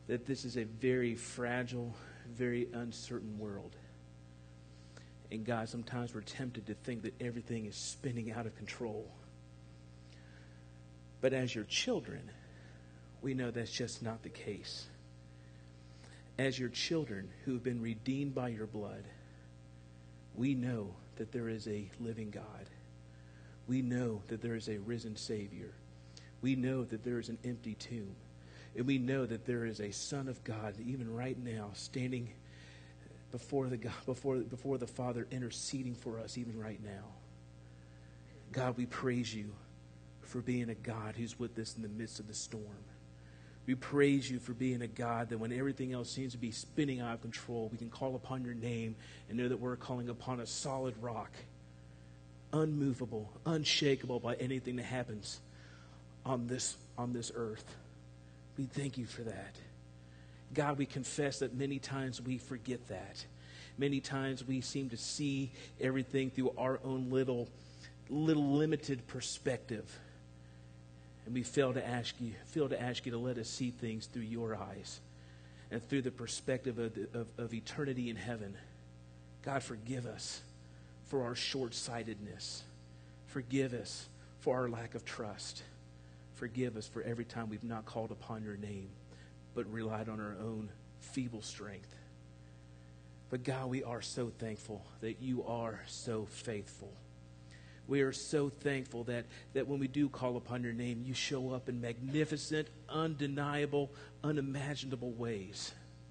that this is a very fragile, very uncertain world. And God, sometimes we're tempted to think that everything is spinning out of control. But as your children, we know that's just not the case. As your children who have been redeemed by your blood, we know that there is a living God. We know that there is a risen Savior. We know that there is an empty tomb. And we know that there is a Son of God, even right now, standing before the Father, interceding for us, even right now. God, we praise you for being a God who's with us in the midst of the storm. We praise you for being a God that when everything else seems to be spinning out of control, we can call upon your name and know that we're calling upon a solid rock, unmovable, unshakable by anything that happens on this earth. We thank you for that. God, we confess that many times we forget that. Many times we seem to see everything through our own little limited perspective. And we fail to ask you to let us see things through your eyes and through the perspective of eternity in heaven. God, forgive us for our short-sightedness. Forgive us for our lack of trust. Forgive us for every time we've not called upon your name, but relied on our own feeble strength. But God, we are so thankful that you are so faithful. We are so thankful that when we do call upon your name, you show up in magnificent, undeniable, unimaginable ways.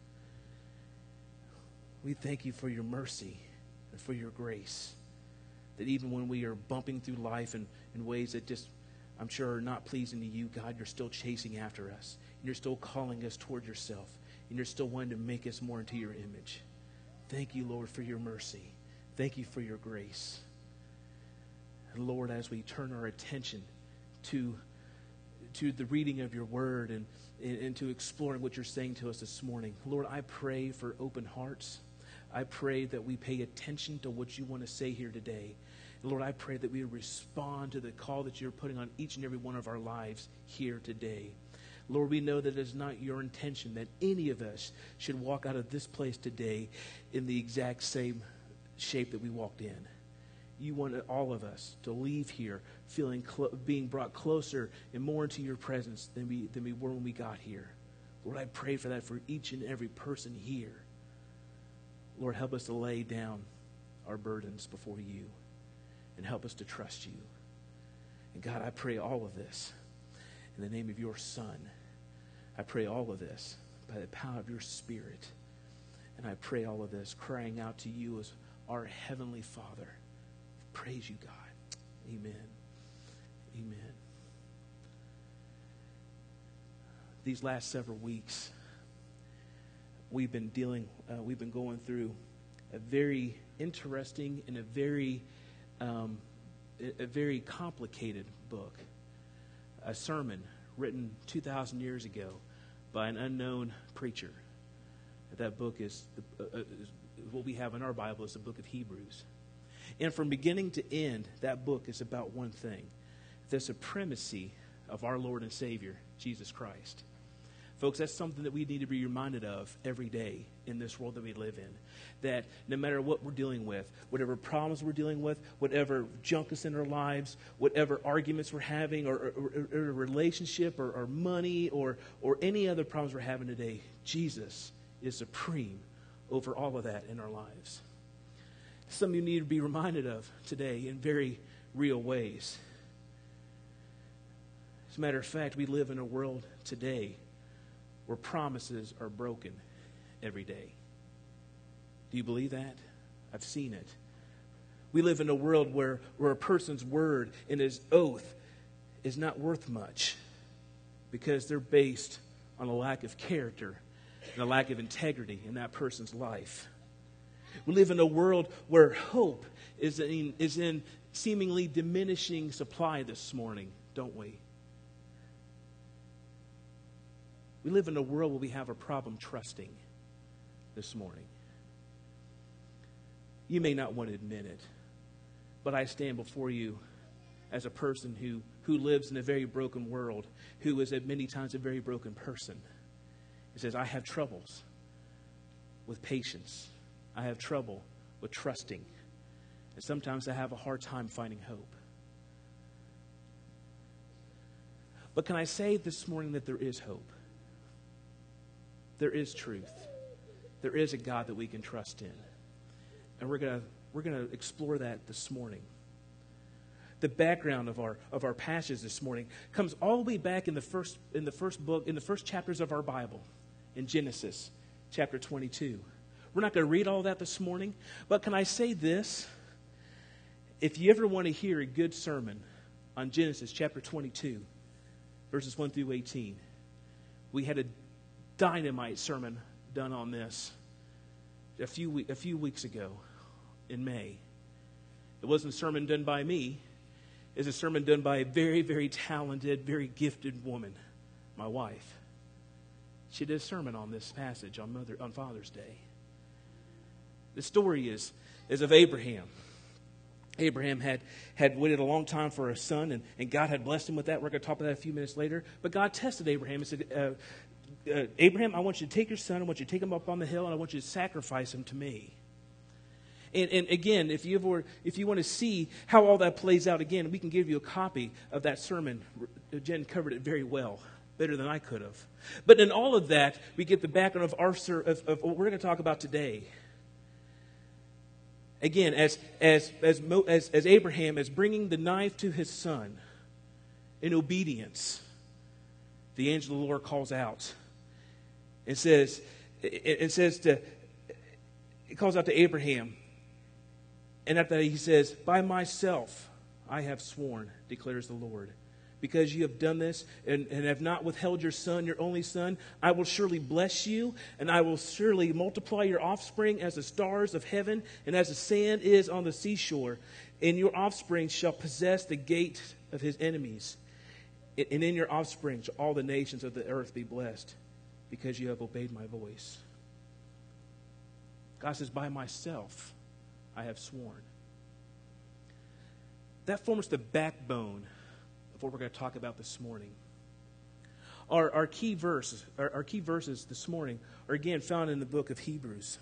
We thank you for your mercy and for your grace. That even when we are bumping through life in ways that just, I'm sure, are not pleasing to you, God, you're still chasing after us. And you're still calling us toward yourself. And you're still wanting to make us more into your image. Thank you, Lord, for your mercy. Thank you for your grace. And Lord, as we turn our attention to the reading of your word and to exploring what you're saying to us this morning, Lord, I pray for open hearts. I pray that we pay attention to what you want to say here today. And Lord, I pray that we respond to the call that you're putting on each and every one of our lives here today. Lord, we know that it is not your intention that any of us should walk out of this place today in the exact same shape that we walked in. You want all of us to leave here feeling being brought closer and more into your presence than we were when we got here. Lord, I pray for that for each and every person here. Lord, help us to lay down our burdens before you and help us to trust you. And God, I pray all of this in the name of your Son. I pray all of this by the power of your Spirit. And I pray all of this crying out to you as our Heavenly Father. Praise you, God. Amen. Amen. These last several weeks, we've been going through a very interesting and a very complicated book. A sermon written 2,000 years ago by an unknown preacher. That book is what we have in our Bible is the book of Hebrews. And from beginning to end, that book is about one thing: the supremacy of our Lord and Savior, Jesus Christ. Folks, that's something that we need to be reminded of every day in this world that we live in. That no matter what we're dealing with, whatever problems we're dealing with, whatever junk is in our lives, whatever arguments we're having, or a relationship, or money, or any other problems we're having today, Jesus is supreme over all of that in our lives. Something you need to be reminded of today in very real ways. As a matter of fact, we live in a world today where promises are broken every day. Do you believe that? I've seen it. We live in a world where a person's word and his oath is not worth much because they're based on a lack of character and a lack of integrity in that person's life. We live in a world where hope is in seemingly diminishing supply this morning, don't we? We live in a world where we have a problem trusting this morning. You may not want to admit it, but I stand before you as a person who lives in a very broken world, who is at many times a very broken person. He says, I have troubles with patience. I have trouble with trusting. And sometimes I have a hard time finding hope. But can I say this morning that there is hope? There is truth. There is a God that we can trust in. And we're going to explore that this morning. The background of our passage this morning comes all the way back in the first chapters of our Bible, in Genesis chapter 22. We're not going to read all that this morning, but can I say this? If you ever want to hear a good sermon on Genesis chapter 22, verses 1 through 18, we had a dynamite sermon done on this a few weeks ago in May. It wasn't a sermon done by me. It was a sermon done by a very, very talented, very gifted woman, my wife. She did a sermon on this passage on Father's Day. The story is of Abraham. Abraham had waited a long time for a son, and God had blessed him with that. We're going to talk about that a few minutes later. But God tested Abraham and said, Abraham, I want you to take your son, I want you to take him up on the hill, and I want you to sacrifice him to me. And again, if you want to see how all that plays out, again, we can give you a copy of that sermon. Jen covered it very well, better than I could have. But in all of that, we get the background of what we're going to talk about today. Again, as Abraham is bringing the knife to his son in obedience, the angel of the Lord calls out and calls out to Abraham. And after that he says, by myself I have sworn, declares the Lord. Because you have done this and have not withheld your son, your only son, I will surely bless you, and I will surely multiply your offspring as the stars of heaven and as the sand is on the seashore. And your offspring shall possess the gate of his enemies. And in your offspring shall all the nations of the earth be blessed, because you have obeyed my voice. God says, by myself I have sworn. That forms the backbone of what we're going to talk about this morning. Our key verses this morning are again found in the book of Hebrews.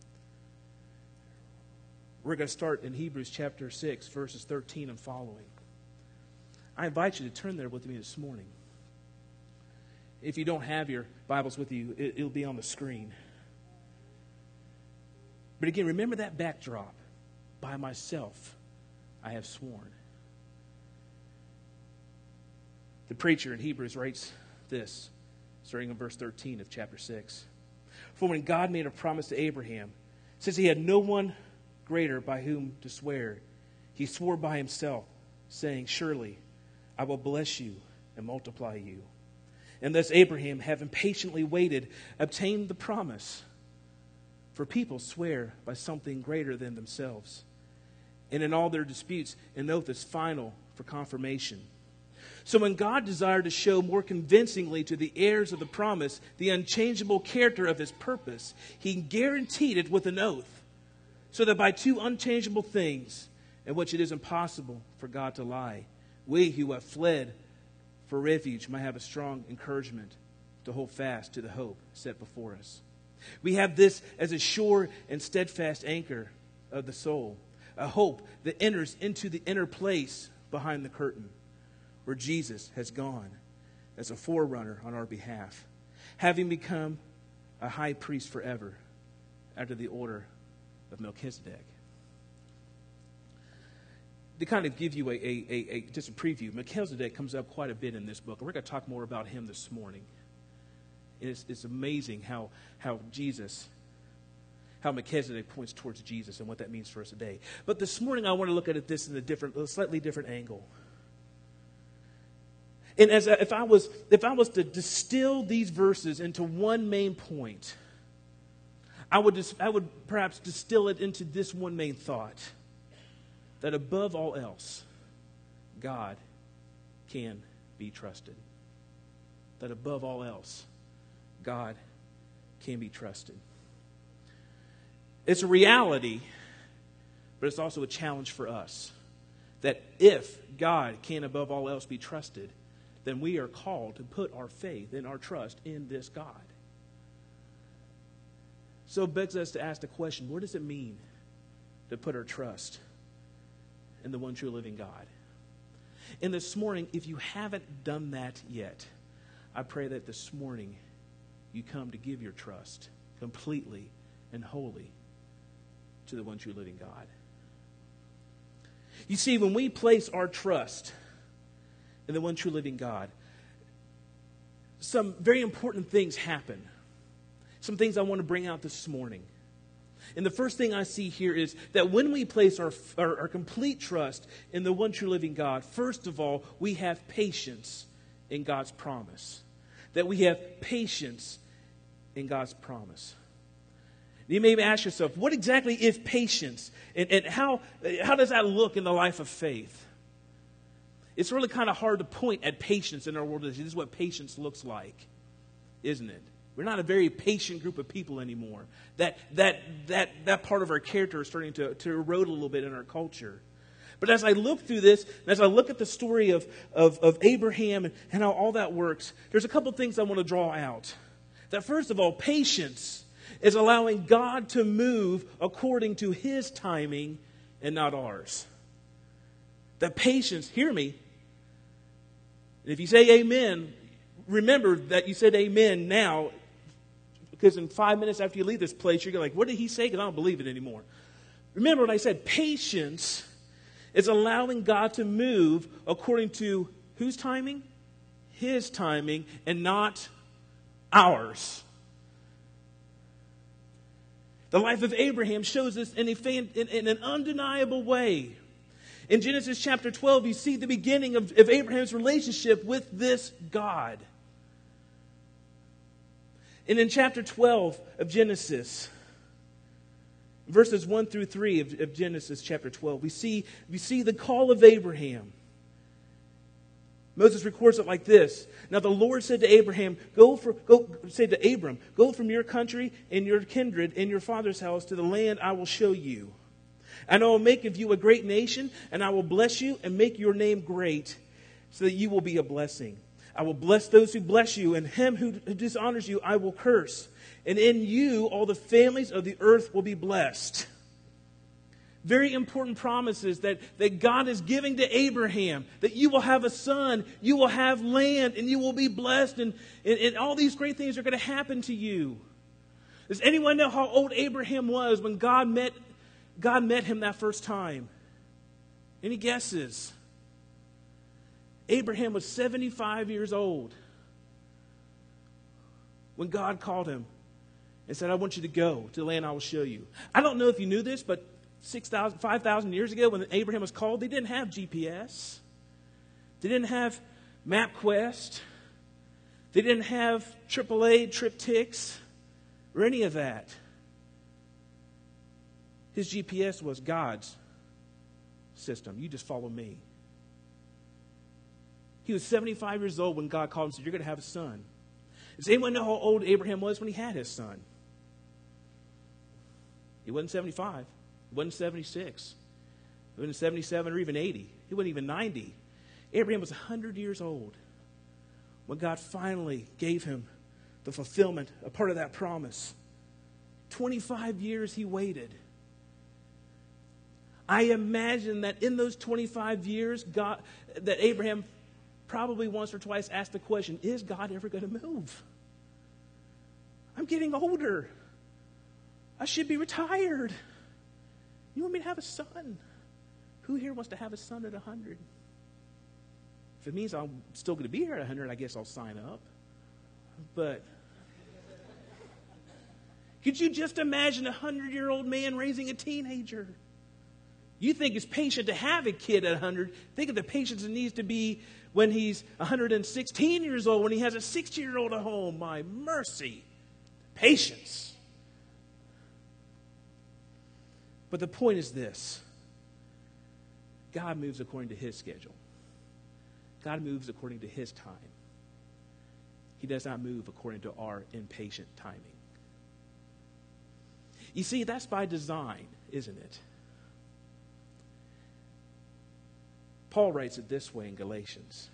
We're going to start in Hebrews chapter 6, verses 13 and following. I invite you to turn there with me this morning. If you don't have your Bibles with you, it'll be on the screen. But again, remember that backdrop. By myself I have sworn. The preacher in Hebrews writes this, starting in verse 13 of chapter 6. For when God made a promise to Abraham, since he had no one greater by whom to swear, he swore by himself, saying, surely I will bless you and multiply you. And thus Abraham, having patiently waited, obtained the promise. For people swear by something greater than themselves. And in all their disputes, an oath is final for confirmation. So when God desired to show more convincingly to the heirs of the promise the unchangeable character of his purpose, he guaranteed it with an oath, so that by two unchangeable things, in which it is impossible for God to lie, we who have fled for refuge might have a strong encouragement to hold fast to the hope set before us. We have this as a sure and steadfast anchor of the soul, a hope that enters into the inner place behind the curtain, where Jesus has gone as a forerunner on our behalf, having become a high priest forever after the order of Melchizedek. To kind of give you just a preview, Melchizedek comes up quite a bit in this book, and we're going to talk more about him this morning. It's amazing how Melchizedek points towards Jesus and what that means for us today. But this morning I want to look at this in a slightly different angle. And if I was to distill these verses into one main point, I would perhaps distill it into this one main thought: that above all else, God can be trusted. That above all else, God can be trusted. It's a reality, but it's also a challenge for us. That if God can above all else be trusted, then we are called to put our faith and our trust in this God. So it begs us to ask the question, what does it mean to put our trust in the one true living God? And this morning, if you haven't done that yet, I pray that this morning you come to give your trust completely and wholly to the one true living God. You see, when we place our trust in the one true living God, some very important things happen. Some things I want to bring out this morning. And the first thing I see here is that when we place our complete trust in the one true living God, first of all, we have patience in God's promise. That we have patience in God's promise. You may ask yourself, what exactly is patience? And how does that look in the life of faith? It's really kind of hard to point at patience in our world. This is what patience looks like, isn't it? We're not a very patient group of people anymore. That part of our character is starting to erode a little bit in our culture. But as I look through this, and as I look at the story of Abraham and how all that works, there's a couple things I want to draw out. That first of all, patience is allowing God to move according to His timing and not ours. That patience, hear me, and if you say amen, remember that you said amen now, because in 5 minutes after you leave this place, you're like, what did he say? Because I don't believe it anymore. Remember what I said, patience is allowing God to move according to whose timing? His timing and not ours. The life of Abraham shows this in an undeniable way. In Genesis chapter 12, you see the beginning of Abraham's relationship with this God. And in chapter 12 of Genesis, verses 1 through 3 of Genesis chapter 12, we see the call of Abraham. Moses records it like this. Now the Lord said to Abraham, go from your country and your kindred and your father's house to the land I will show you. And I will make of you a great nation, and I will bless you and make your name great, so that you will be a blessing. I will bless those who bless you, and him who dishonors you I will curse. And in you all the families of the earth will be blessed. Very important promises that God is giving to Abraham. That you will have a son, you will have land, and you will be blessed. And all these great things are going to happen to you. Does anyone know how old Abraham was when God met him that first time? Any guesses? Abraham was 75 years old when God called him and said, I want you to go to the land I will show you. I don't know if you knew this, but 5,000 years ago when Abraham was called, they didn't have GPS. They didn't have MapQuest. They didn't have AAA TripTix or any of that. His GPS was God's system. You just follow me. He was 75 years old when God called him and said, you're going to have a son. Does anyone know how old Abraham was when he had his son? He wasn't 75. He wasn't 76. He wasn't 77 or even 80. He wasn't even 90. Abraham was 100 years old when God finally gave him the fulfillment, a part of that promise. 25 years he waited. I imagine that in those 25 years, that Abraham probably once or twice asked the question, is God ever going to move? I'm getting older. I should be retired. You want me to have a son? Who here wants to have a son at 100? If it means I'm still going to be here at 100, I guess I'll sign up. But could you just imagine a 100-year-old man raising a teenager? You think it's patient to have a kid at 100. Think of the patience it needs to be when he's 116 years old, when he has a 60-year-old at home. My mercy. Patience. But the point is this. God moves according to his schedule. God moves according to his time. He does not move according to our impatient timing. You see, that's by design, isn't it? Paul writes it this way in Galatians.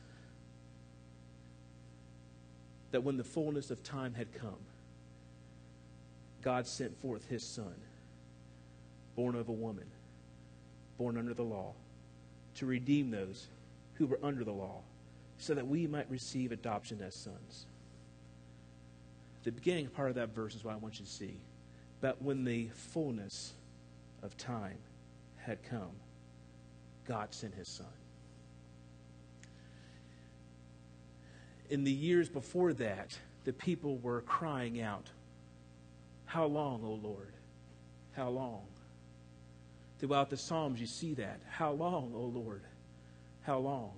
That when the fullness of time had come, God sent forth his Son, born of a woman, born under the law, to redeem those who were under the law, so that we might receive adoption as sons. The beginning part of that verse is what I want you to see. But when the fullness of time had come, God sent his Son. In the years before that, the people were crying out, "How long, O Lord? How long?" Throughout the Psalms, you see that. "How long, O Lord? How long?"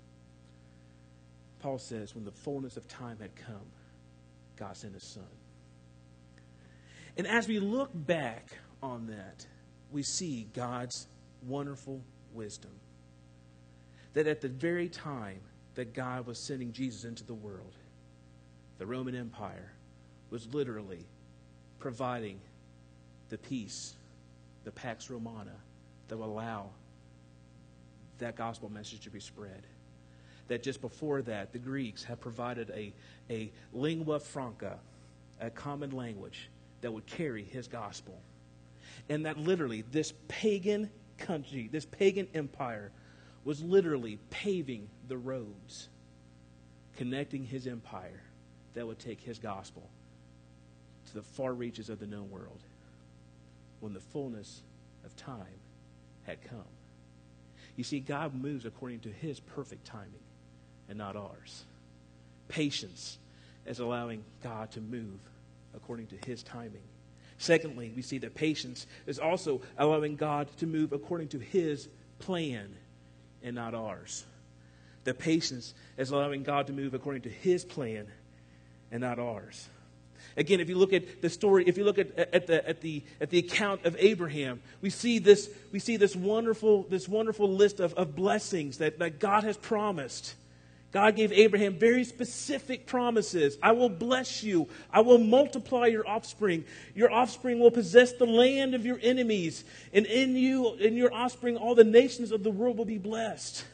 Paul says, when the fullness of time had come, God sent his Son. And as we look back on that, we see God's wonderful wisdom. That at the very time that God was sending Jesus into the world, the Roman Empire was literally providing the peace, the Pax Romana, that will allow that gospel message to be spread. That just before that, the Greeks had provided a lingua franca, a common language that would carry his gospel. And that literally, this pagan country, this pagan empire, was literally paving the roads, connecting his empire that would take his gospel to the far reaches of the known world when the fullness of time had come. You see, God moves according to his perfect timing and not ours. Patience is allowing God to move according to his timing. Secondly, we see that patience is also allowing God to move according to his plan and not ours. The patience is allowing God to move according to his plan and not ours. Again, if you look at the story, if you look at the account of Abraham, we see this wonderful list of blessings that God has promised. God gave Abraham very specific promises. I will bless you. I will multiply your offspring. Your offspring will possess the land of your enemies. And in you, in your offspring, all the nations of the world will be blessed.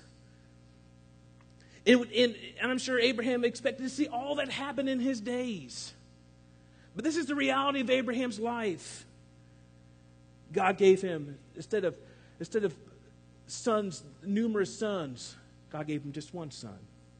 And I'm sure Abraham expected to see all that happen in his days. But this is the reality of Abraham's life. God gave him, instead of sons, numerous sons, God gave him just one son.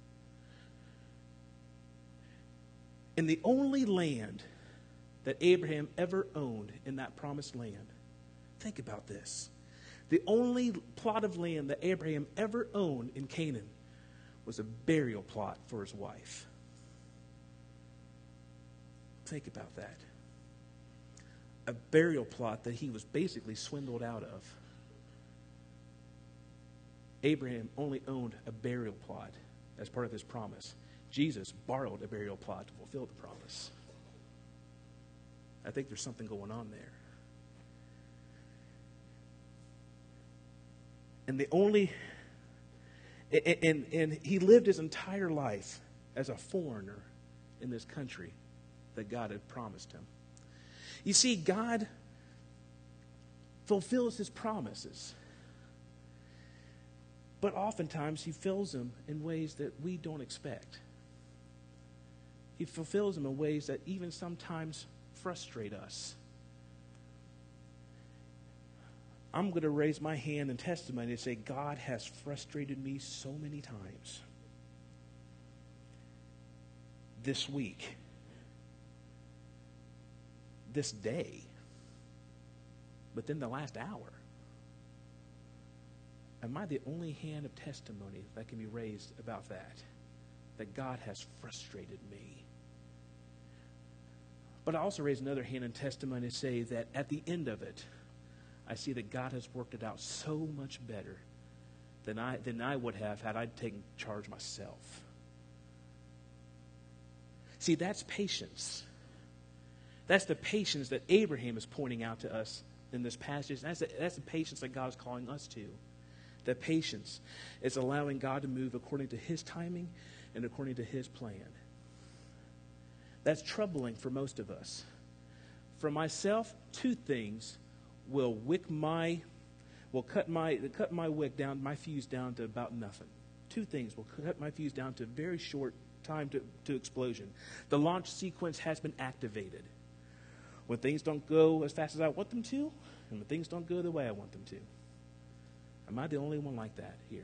And the only land that Abraham ever owned in that promised land, think about this. The only plot of land that Abraham ever owned in Canaan was a burial plot for his wife. Think about that. A burial plot that he was basically swindled out of. Abraham only owned a burial plot as part of his promise. Jesus borrowed a burial plot to fulfill the promise. I think there's something going on there. And he lived his entire life as a foreigner in this country that God had promised him. You see, God fulfills his promises. But oftentimes he fills them in ways that we don't expect. He fulfills them in ways that even sometimes frustrate us. I'm going to raise my hand in testimony and say, God has frustrated me so many times. This week, this day, within the last hour. Am I the only hand of testimony that can be raised about that? That God has frustrated me. But I also raise another hand in testimony to say that at the end of it, I see that God has worked it out so much better than I would have had I taken charge myself. See, that's patience. That's the patience that Abraham is pointing out to us in this passage. That's the patience that God is calling us to. That patience is allowing God to move according to his timing and according to his plan. That's troubling for most of us. For myself, two things will cut my wick down, my fuse down to about nothing. Two things will cut my fuse down to a very short time to explosion. The launch sequence has been activated. when things don't go as fast as I want them to, and when things don't go the way I want them to. Am I the only one like that here?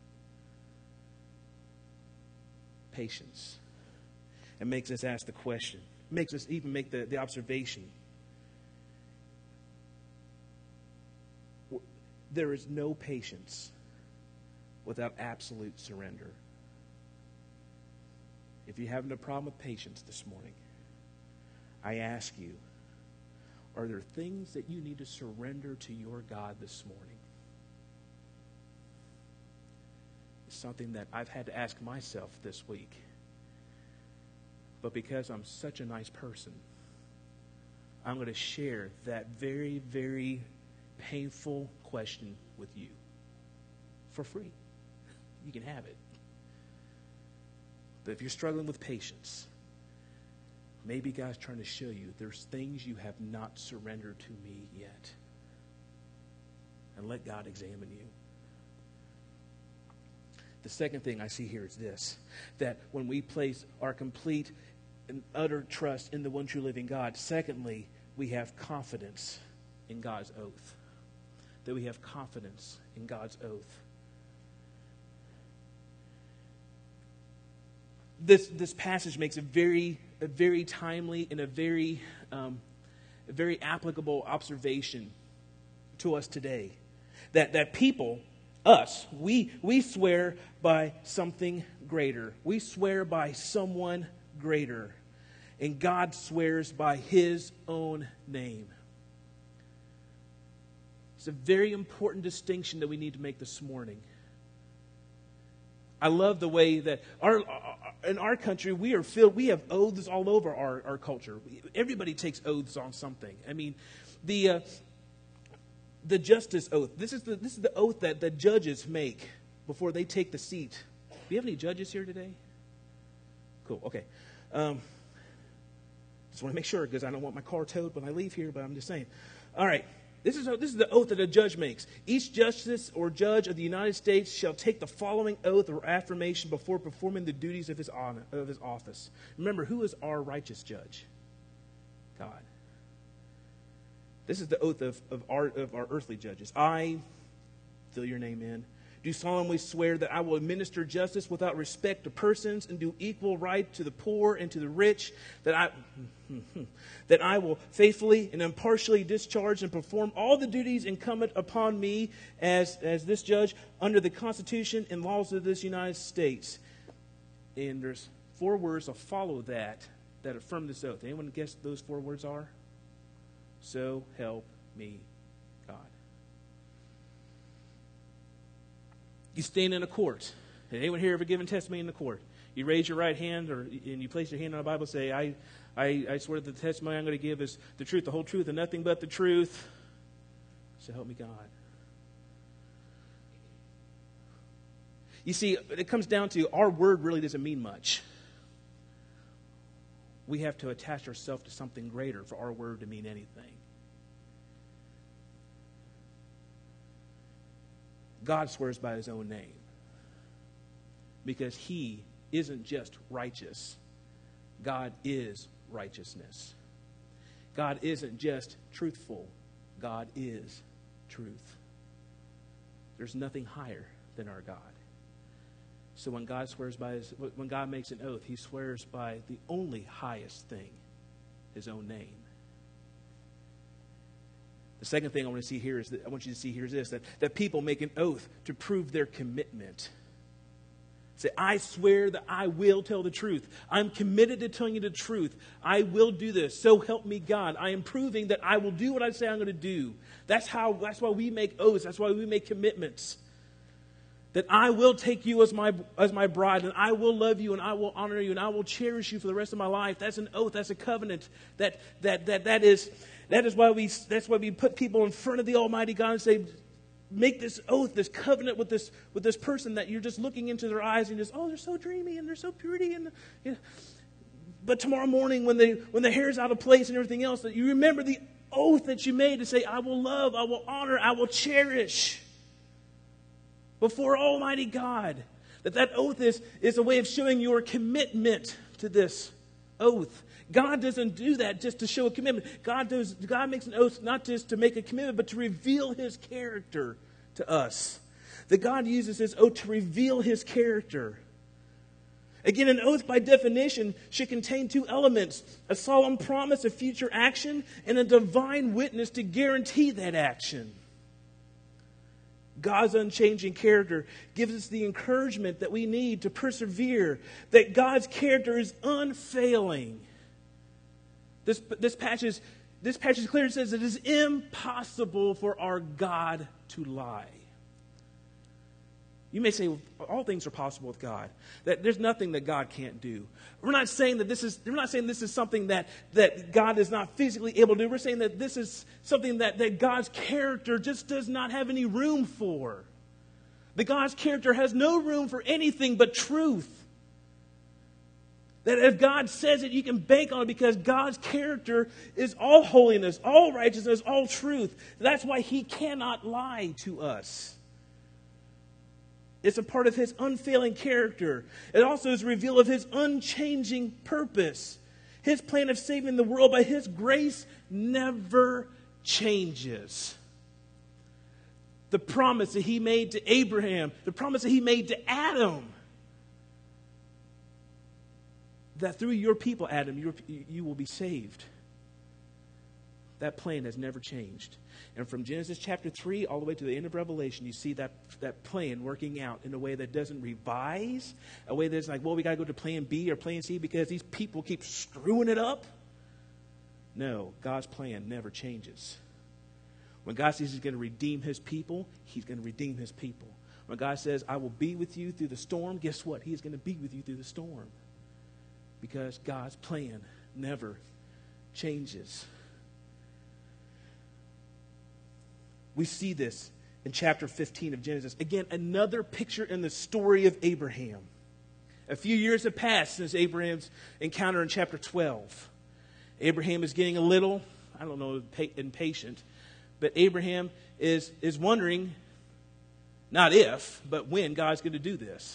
Patience. It makes us ask the question. It makes us even make the observation. There is no patience without absolute surrender. If you're having a problem with patience this morning, I ask you, are there things that you need to surrender to your God this morning? It's something that I've had to ask myself this week. But because I'm such a nice person, I'm going to share that very, very painful question with you for free. You can have it. But if you're struggling with patience, maybe God's trying to show you there's things you have not surrendered to me yet. And let God examine you. The second thing I see here is this, that when we place our complete and utter trust in the one true living God, secondly, we have confidence in God's oath. That we have confidence in God's oath. This passage makes a very timely and a very applicable observation to us today. That people, us, we swear by something greater. We swear by someone greater. And God swears by His own name. It's a very important distinction that we need to make this morning. I love the way that in our country we have oaths all over our culture. Everybody takes oaths on something. I mean, the justice oath. This is the oath that the judges make before they take the seat. Do you have any judges here today? Cool. Okay. Just want to make sure because I don't want my car towed when I leave here. But I'm just saying. All right. This is the oath that a judge makes. Each justice or judge of the United States shall take the following oath or affirmation before performing the duties of his office. Remember, who is our righteous judge? God. This is the oath of our earthly judges. I, fill your name in, do solemnly swear that I will administer justice without respect to persons and do equal right to the poor and to the rich, that I will faithfully and impartially discharge and perform all the duties incumbent upon me as this judge under the Constitution and laws of this United States. And there's 4 words that follow that affirm this oath. Anyone guess what those 4 words are? So help me God. You stand in a court. Has anyone here ever given testimony in the court? You raise your right hand and you place your hand on the Bible and say, I swear that the testimony I'm going to give is the truth, the whole truth, and nothing but the truth. So help me God. You see, it comes down to our word really doesn't mean much. We have to attach ourselves to something greater for our word to mean anything. God swears by His own name because He isn't just righteous. God is righteousness. God isn't just truthful. God is truth. There's nothing higher than our God. So when God makes an oath, He swears by the only highest thing, His own name. The second thing I want you to see here is this, that people make an oath to prove their commitment. Say, I swear that I will tell the truth. I'm committed to telling you the truth. I will do this. So help me God. I am proving that I will do what I say I'm going to do. That's why we make oaths. That's why we make commitments. That I will take you as my bride, and I will love you, and I will honor you, and I will cherish you for the rest of my life. That's an oath. That's a covenant. That is why we put people in front of the Almighty God and say, make this oath, this covenant with this person that you're just looking into their eyes and just, oh, they're so dreamy and they're so pretty, and but tomorrow morning when the hair's out of place and everything else, that you remember the oath that you made to say, I will love, I will honor, I will cherish before Almighty God. That oath is a way of showing your commitment to this oath. God doesn't do that just to show a commitment. God makes an oath not just to make a commitment, but to reveal his character to us. That God uses his oath to reveal his character. Again, an oath by definition should contain two elements: a solemn promise of future action and a divine witness to guarantee that action. God's unchanging character gives us the encouragement that we need to persevere, that God's character is unfailing. This passage clearly says it is impossible for our God to lie. You may say, well, all things are possible with God. That there's nothing that God can't do. We're not saying that this is something that God is not physically able to do. We're saying that this is something that God's character just does not have any room for. That God's character has no room for anything but truth. That if God says it, you can bank on it because God's character is all holiness, all righteousness, all truth. That's why he cannot lie to us. It's a part of his unfailing character. It also is a reveal of his unchanging purpose. His plan of saving the world by his grace never changes. The promise that he made to Abraham, the promise that he made to Adam, that through your people, Adam, you will be saved. That plan has never changed. And from Genesis chapter 3 all the way to the end of Revelation, you see that plan working out in a way that doesn't revise, a way that's like, well, we got to go to plan B or plan C because these people keep screwing it up. No, God's plan never changes. When God says he's going to redeem his people, he's going to redeem his people. When God says, I will be with you through the storm, guess what? He's going to be with you through the storm. Because God's plan never changes. We see this in chapter 15 of Genesis. Again, another picture in the story of Abraham. A few years have passed since Abraham's encounter in chapter 12. Abraham is getting a little, impatient. But Abraham is wondering, not if, but when God's going to do this.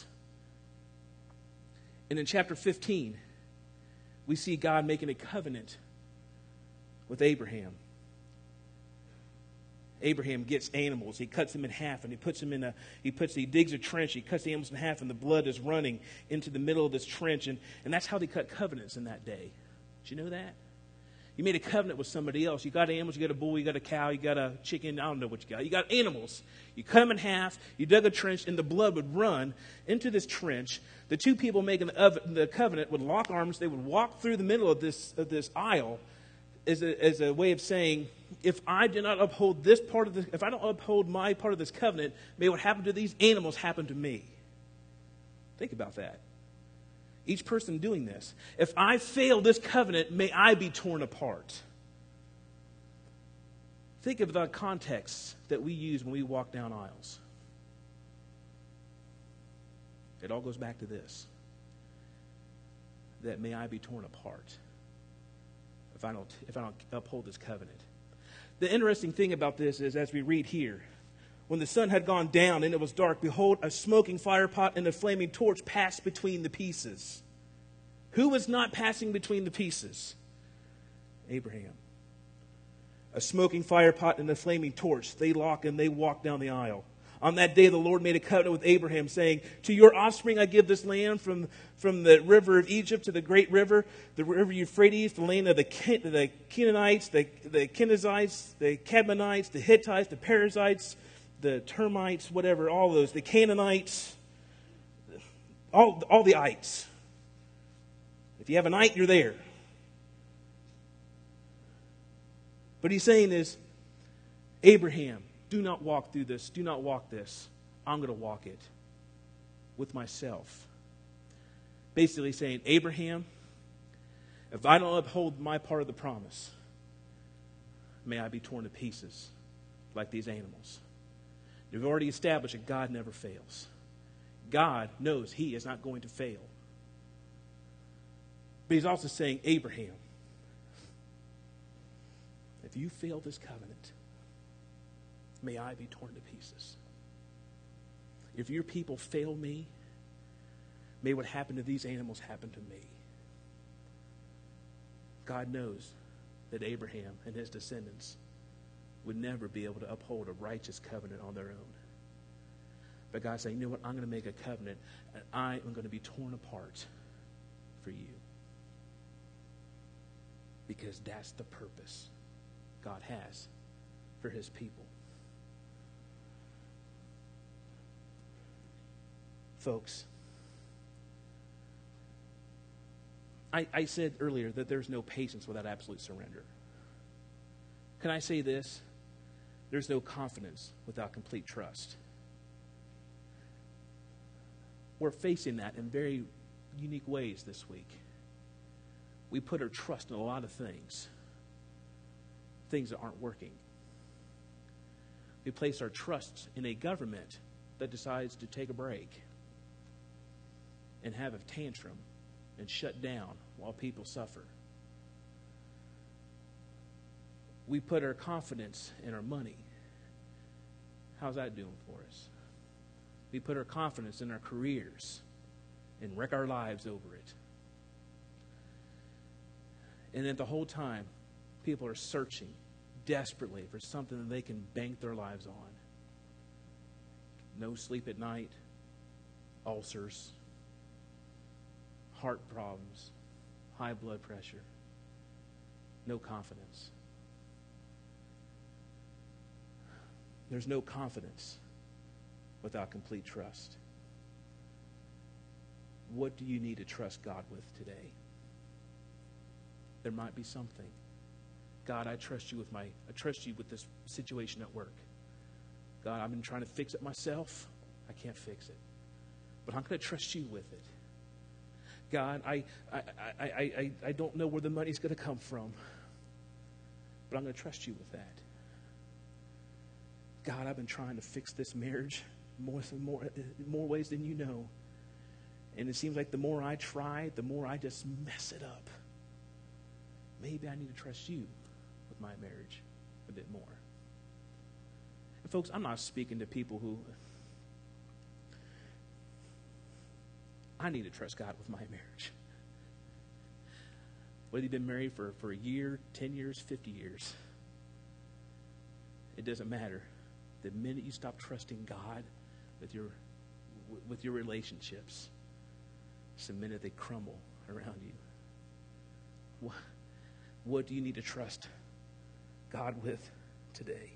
And in chapter 15, we see God making a covenant with Abraham. Abraham gets animals. He cuts them in half, and he digs a trench. He cuts the animals in half, and the blood is running into the middle of this trench. And that's how they cut covenants in that day. Did you know that? You made a covenant with somebody else. You got animals, you got a bull, you got a cow, you got a chicken. I don't know what you got. You got animals. You cut them in half. You dug a trench, and the blood would run into this trench. The two people making the covenant would lock arms. They would walk through the middle of this aisle as a way of saying, if I do not uphold this part of this, if I don't uphold my part of this covenant, may what happened to these animals happen to me. Think about that. Each person doing this. If I fail this covenant, may I be torn apart. Think of the context that we use when we walk down aisles. It all goes back to this. That may I be torn apart if I don't uphold this covenant. The interesting thing about this is, as we read here, when the sun had gone down and it was dark, behold, a smoking firepot and a flaming torch passed between the pieces. Who was not passing between the pieces? Abraham. A smoking firepot and a flaming torch. They lock and they walk down the aisle. On that day, the Lord made a covenant with Abraham, saying, to your offspring I give this land from the river of Egypt to the great river, the river Euphrates, the land of the Canaanites, the Kenizzites, the Cadmonites, the Hittites, the Perizzites, the Termites, whatever, all those, the Canaanites, all the ites. If you have an ite, you're there. What he's saying is, Abraham, do not walk through this. Do not walk this. I'm going to walk it with myself. Basically saying, Abraham, if I don't uphold my part of the promise, may I be torn to pieces like these animals. We've already established that God never fails. God knows he is not going to fail. But he's also saying, Abraham, if you fail this covenant, may I be torn to pieces. If your people fail me, may what happened to these animals happen to me. God knows that Abraham and his descendants would never be able to uphold a righteous covenant on their own. But God said, you know what? I'm going to make a covenant, and I am going to be torn apart for you. Because that's the purpose God has for his people. Folks, I said earlier that there's no patience without absolute surrender. Can I say this? There's no confidence without complete trust. We're facing that in very unique ways this week. We put our trust in a lot of things that aren't working. We place our trust in a government that decides to take a break and have a tantrum and shut down while people suffer. We put our confidence in our money. How's that doing for us? We put our confidence in our careers and wreck our lives over it. And then the whole time, people are searching desperately for something that they can bank their lives on. No sleep at night, ulcers, heart problems, high blood pressure, no confidence. There's no confidence without complete trust. What do you need to trust God with today? There might be something. God, I trust you with this situation at work. God, I've been trying to fix it myself. I can't fix it. But I'm going to trust you with it. God, I don't know where the money's going to come from. But I'm going to trust you with that. God, I've been trying to fix this marriage more ways than you know. And it seems like the more I try, the more I just mess it up. Maybe I need to trust you with my marriage a bit more. And folks, I'm not speaking to people who... I need to trust God with my marriage. Whether you've been married for a year, 10 years, 50 years, it doesn't matter. The minute you stop trusting God with your relationships, it's the minute they crumble around you. What do you need to trust God with today?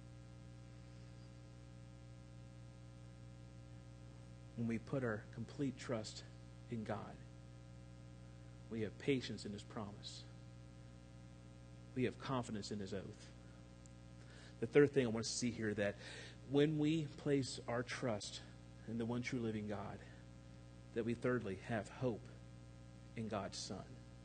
When we put our complete trust in God, we have patience in his promise. We have confidence in his oath. The third thing I want us to see here, that when we place our trust in the one true living God, that we thirdly have hope in God's Son.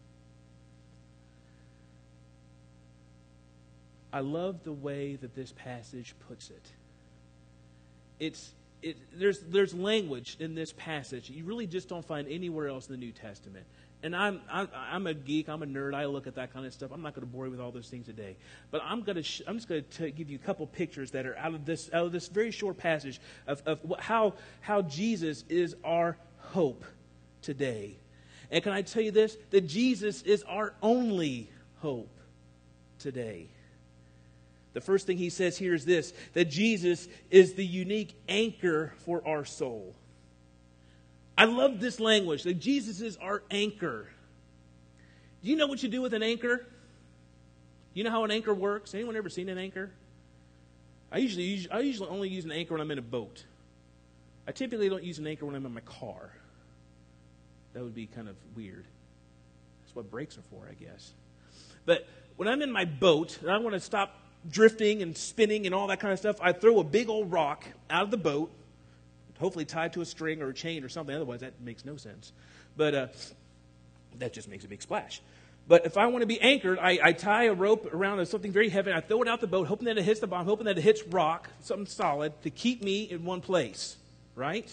I love the way that this passage puts it. There's language in this passage you really just don't find anywhere else in the New Testament. And I'm a geek. I'm a nerd. I look at that kind of stuff. I'm not going to bore you with all those things today. But I'm just going to give you a couple pictures that are out of this very short passage of how Jesus is our hope today. And can I tell you this? That Jesus is our only hope today. The first thing he says here is this, that Jesus is the unique anchor for our soul. I love this language, that Jesus is our anchor. Do you know what you do with an anchor? You know how an anchor works? Anyone ever seen an anchor? I usually only use an anchor when I'm in a boat. I typically don't use an anchor when I'm in my car. That would be kind of weird. That's what brakes are for, I guess. But when I'm in my boat and I want to stop drifting and spinning and all that kind of stuff, I throw a big old rock out of the boat, hopefully tied to a string or a chain or something. Otherwise, that makes no sense. But that just makes a big splash. But if I want to be anchored, I tie a rope around something very heavy, and I throw it out the boat, hoping that it hits the bottom, hoping that it hits rock, something solid, to keep me in one place. Right?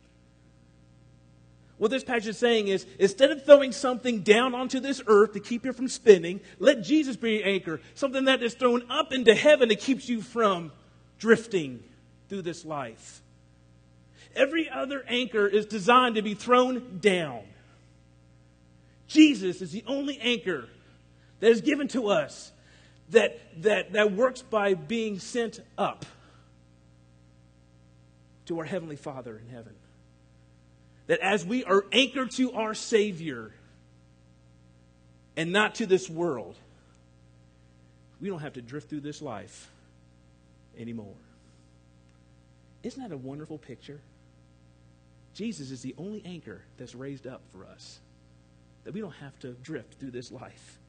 What this passage is saying is, instead of throwing something down onto this earth to keep you from spinning, let Jesus be your anchor. Something that is thrown up into heaven that keeps you from drifting through this life. Every other anchor is designed to be thrown down. Jesus is the only anchor that is given to us, that works by being sent up to our Heavenly Father in heaven. That as we are anchored to our Savior and not to this world, we don't have to drift through this life anymore. Isn't that a wonderful picture? Jesus is the only anchor that's raised up for us, that we don't have to drift through this life.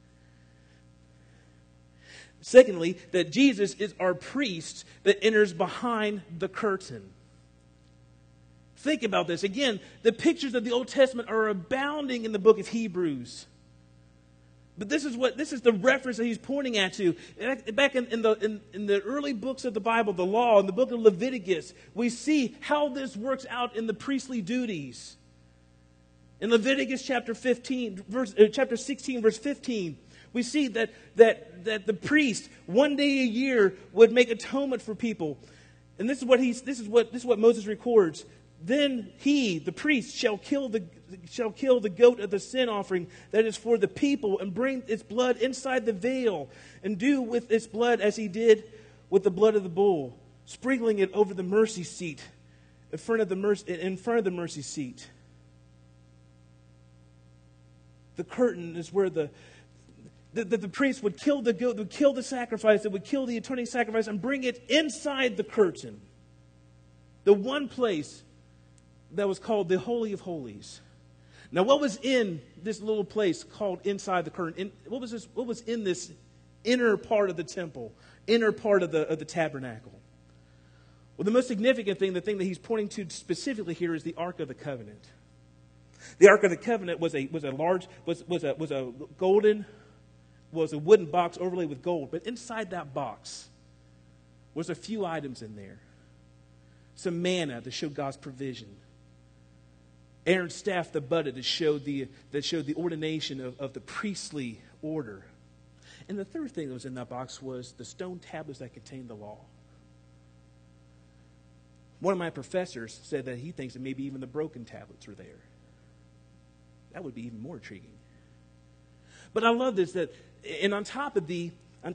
Secondly, that Jesus is our priest that enters behind the curtain. Think about this. Again, the pictures of the Old Testament are abounding in the book of Hebrews. But this is the reference that he's pointing at to. Back in the early books of the Bible, the law, in the book of Leviticus, we see how this works out in the priestly duties. In Leviticus chapter 16, verse 15, we see that the priest one day a year would make atonement for people. And this is what Moses records. Then he, the priest, shall kill the goat of the sin offering that is for the people, and bring its blood inside the veil, and do with its blood as he did with the blood of the bull, sprinkling it over the mercy seat in front of the mercy seat. The curtain is where the priest would kill the goat, would kill the sacrifice, that would kill the atoning sacrifice, and bring it inside the curtain. The one place that was called the Holy of Holies. Now, what was in this little place called inside the curtain? What was in this inner part of the temple, inner part of the tabernacle? Well, the most significant thing, the thing that he's pointing to specifically here, is the Ark of the Covenant. The Ark of the Covenant was a wooden box overlaid with gold, but inside that box was a few items in there. Some manna that showed God's provision. Aaron's staff, the budded, that showed the ordination of the priestly order. And the third thing that was in that box was the stone tablets that contained the law. One of my professors said that he thinks that maybe even the broken tablets were there. That would be even more intriguing. But I love this, and on top of the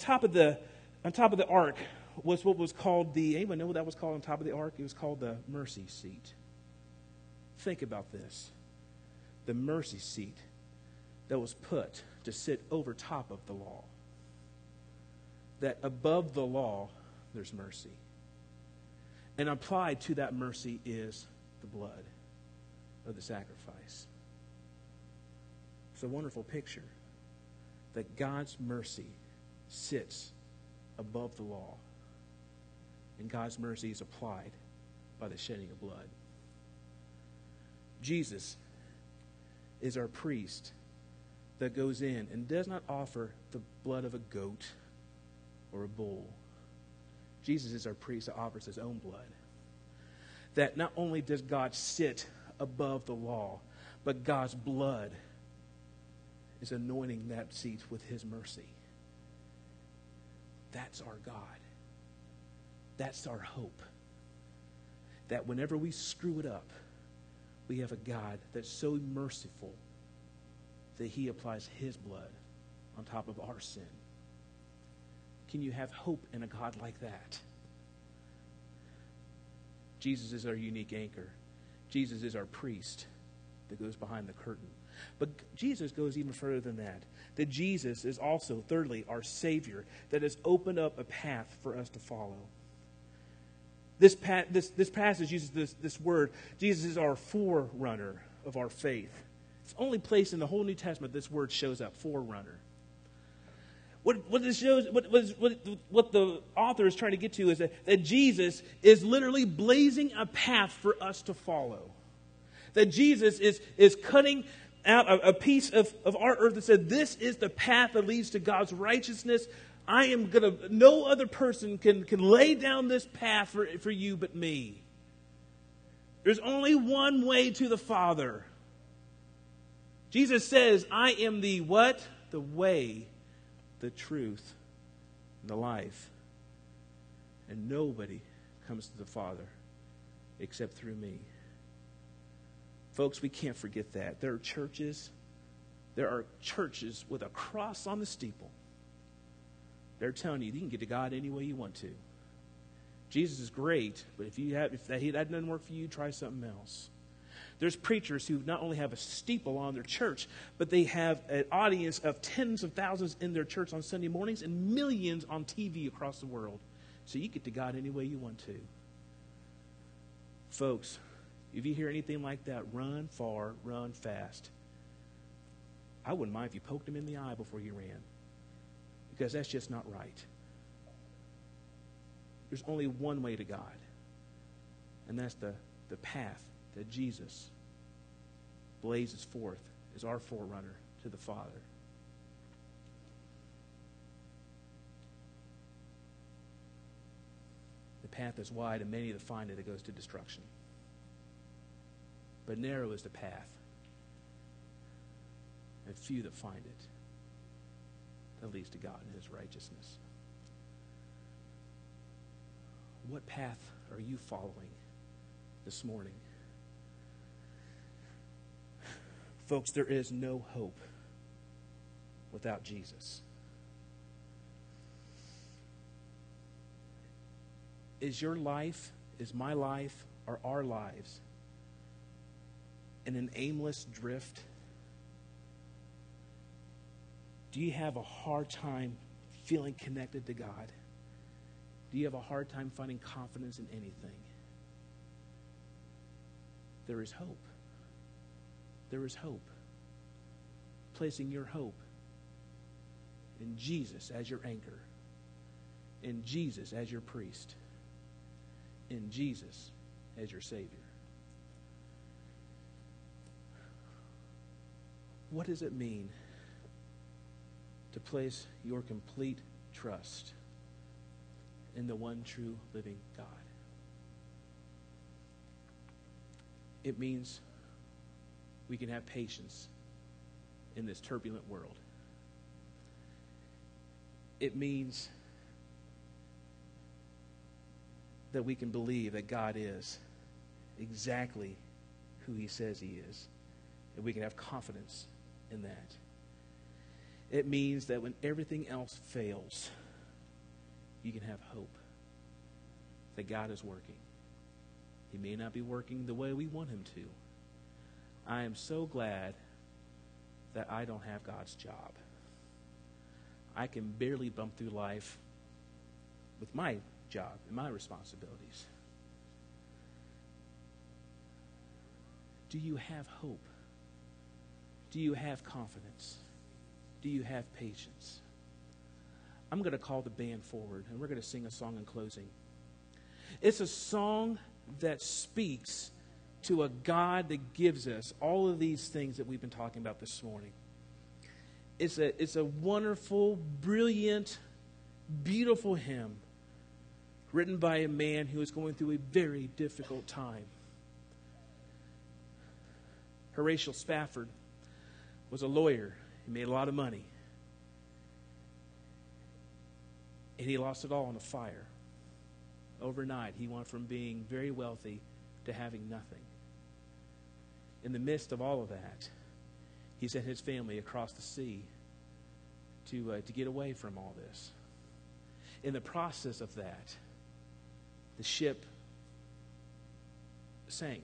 ark was what was called anyone know what that was called on top of the ark? It was called the mercy seat. Think about this. The mercy seat that was put to sit over top of the law. That above the law, there's mercy. And applied to that mercy is the blood of the sacrifice. It's a wonderful picture that God's mercy sits above the law. And God's mercy is applied by the shedding of blood. Jesus is our priest that goes in and does not offer the blood of a goat or a bull. Jesus is our priest that offers his own blood. That not only does God sit above the law, but God's blood is anointing that seat with his mercy. That's our God. That's our hope. That whenever we screw it up, we have a God that's so merciful that he applies his blood on top of our sin. Can you have hope in a God like that? Jesus is our unique anchor. Jesus is our priest that goes behind the curtain. But Jesus goes even further than that. That Jesus is also, thirdly, our Savior that has opened up a path for us to follow. This passage uses this word. Jesus is our forerunner of our faith. It's the only place in the whole New Testament this word shows up, forerunner. What the author is trying to get to is that Jesus is literally blazing a path for us to follow. That Jesus is cutting out a piece of our earth that said, this is the path that leads to God's righteousness. No other person can lay down this path for you but me. There's only one way to the Father. Jesus says, I am the what? The way, the truth, and the life. And nobody comes to the Father except through me. Folks, we can't forget that. There are churches There are churches with a cross on the steeple. They're telling you can get to God any way you want to. Jesus is great, but if that doesn't work for you, try something else. There's preachers who not only have a steeple on their church, but they have an audience of tens of thousands in their church on Sunday mornings and millions on TV across the world. So you get to God any way you want to. Folks, if you hear anything like that, run far, run fast. I wouldn't mind if you poked him in the eye before you ran, because that's just not right. There's only one way to God, and that's the path that Jesus blazes forth as our forerunner to the Father. The path is wide, and many that find it goes to destruction. But narrow is the path, and few that find it that leads to God and his righteousness. What path are you following this morning? Folks, there is no hope without Jesus. Is your life, is my life, are our lives in an aimless drift? Do you have a hard time feeling connected to God? Do you have a hard time finding confidence in anything? There is hope. There is hope. Placing your hope in Jesus as your anchor, in Jesus as your priest, in Jesus as your Savior. What does it mean to place your complete trust in the one true living God? It means we can have patience in this turbulent world. It means that we can believe that God is exactly who he says he is, and we can have confidence in that. It means that when everything else fails, you can have hope that God is working. He may not be working the way we want him to. I am so glad that I don't have God's job. I can barely bump through life with my job and my responsibilities. Do you have hope? Do you have confidence? Do you have patience? I'm going to call the band forward, and we're going to sing a song in closing. It's a song that speaks to a God that gives us all of these things that we've been talking about this morning. It's a wonderful, brilliant, beautiful hymn written by a man who is going through a very difficult time. Horatio Spafford was a lawyer. He made a lot of money. And he lost it all in a fire. Overnight, he went from being very wealthy to having nothing. In the midst of all of that, he sent his family across the sea to get away from all this. In the process of that, the ship sank.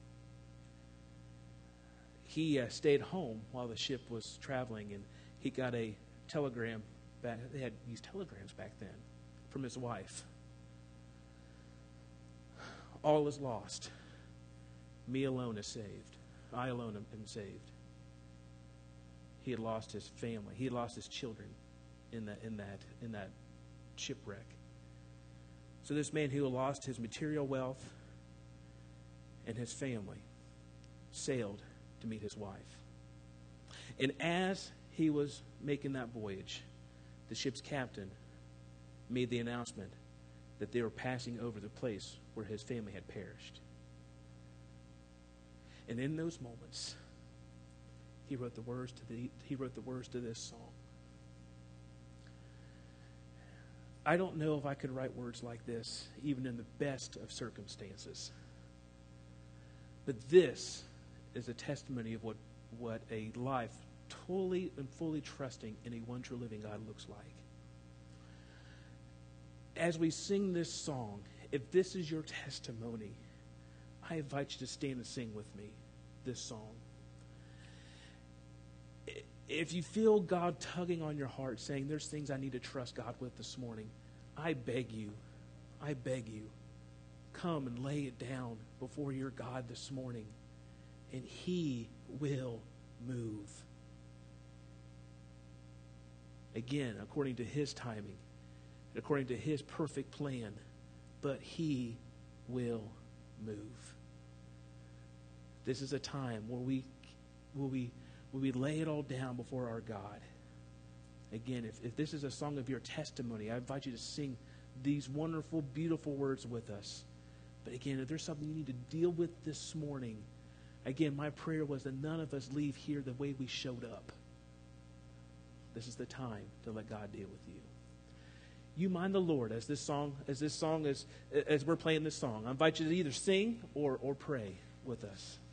He stayed home while the ship was traveling, and he got a telegram back. They had used telegrams back then from his wife. All is lost. Me alone is saved. I alone am saved. He had lost his family. He had lost his children in that shipwreck. So this man who lost his material wealth and his family sailed to meet his wife. And as he was making that voyage, the ship's captain made the announcement that they were passing over the place where his family had perished. And in those moments, he wrote the words to this song. I don't know if I could write words like this even in the best of circumstances. But this is a testimony of what a life totally and fully trusting in a one true living God looks like. As we sing this song, if this is your testimony, I invite you to stand and sing with me this song. If you feel God tugging on your heart, saying there's things I need to trust God with this morning, I beg you, come and lay it down before your God this morning, and He will move. Again, according to His timing, according to His perfect plan, but He will move. This is a time where we lay it all down before our God. Again, if this is a song of your testimony, I invite you to sing these wonderful, beautiful words with us. But again, if there's something you need to deal with this morning, again, my prayer was that none of us leave here the way we showed up. This is the time to let God deal with you. You mind the Lord as we're playing this song. I invite you to either sing or pray with us.